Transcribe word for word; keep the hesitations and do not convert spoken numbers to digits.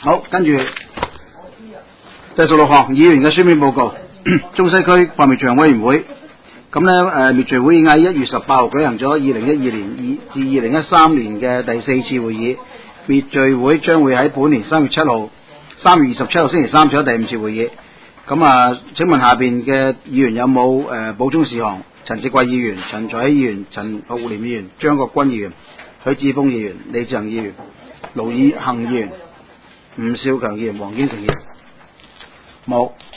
好，跟住第十六項議員嘅書面報告。中西區防滅罪委員會咁咧，誒滅罪會已經喺一月十八號舉行咗二零一二年至二零一三年嘅第四次會議。滅罪會將會喺本年三月七號、三月二十七號星期三做第五次會議。咁啊，請問下邊嘅議員有冇誒、呃、補充事項？陳志貴議員、陳才希議員、陳學廉議員、張國軍議員、許智峰議員、李志恒議員、盧以恆議員、吳少強議員、黃堅成議員，冇。